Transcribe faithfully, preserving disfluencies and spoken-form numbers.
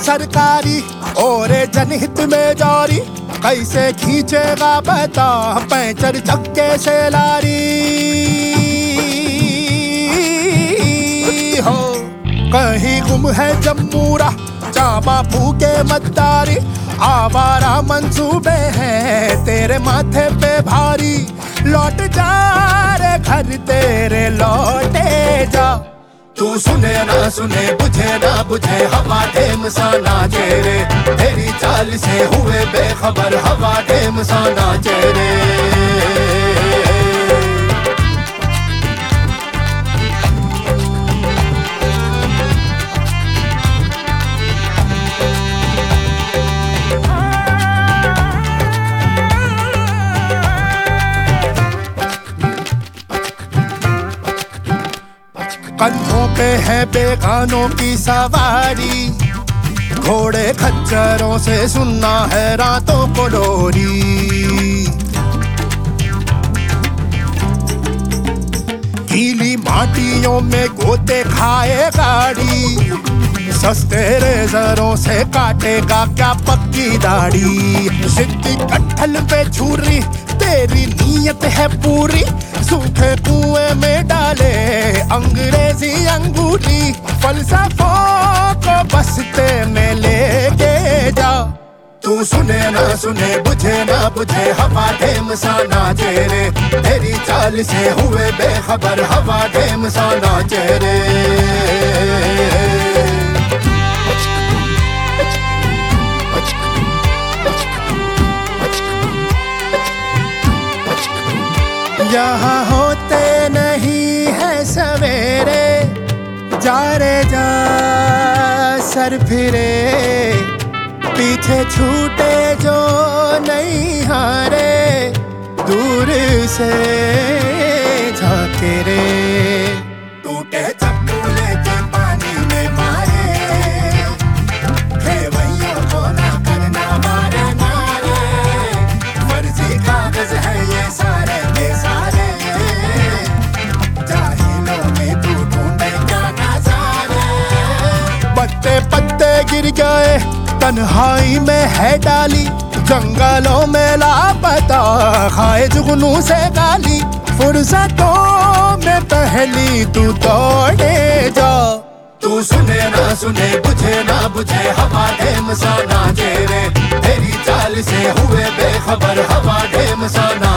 सरकारी और जनहित में जारी, कैसे खींचेगा बता पैंचर चक्के से लारी हो। कहीं गुम है जम्मूरा चाबा फूके मद्दारी, आवारा मंसूबे हैं तेरे माथे पे भारी। लौट जा रे घर तेरे लौटे जा, तू सुने ना सुने बुझे ना बुझे हवा ढेम सा नाचे रे। तेरी चाल से हुए बेखबर हवा ढेम सा नाचे रे। कंधों पे है बेगानों की सवारी, घोड़े खच्चरों से सुनना है रातों को लोरी। गीली माटियों में गोते खाए गाड़ी, सस्ते रेजरों से काटेगा क्या पक्की दाढ़ी। सिद्धि कट्ठल पे छुरी तेरी नीयत है पूरी, सूखे कुएं में डाले अंग्रेजी अंगूठी। फलसफों को बसते में लेके जा, तू सुने ना सुने बुझे ना बुझे हवा ढेम सा नाचे रे। तेरी चाल से हुए बेखबर हवा ढेम सा नाचे रे। यहाँ होते नहीं है सवेरे, जा रे जा सर फिरे। पीछे छूटे जो नहीं हारे, दूर से झाके रे। टूटे चप्पू लेके पानी में मारे, खेवैयों को ना करना मारे मारे। फर्जी कागज है ये सारे के सारे, जाहिलों में तू ढूंढे क्या नजारे। पत्ते पत्ते गिर गए तन्हाई में है डाली, जंगलों में लापता खाए जुगनू से गाली। फुर्सतों में पहली तू दौड़े जा, तू सुने ना सुने बुझे ना बुझे हवा ढेम सा नाचे रे। तेरी चाल से हुए बेखबर हवा ढेम सा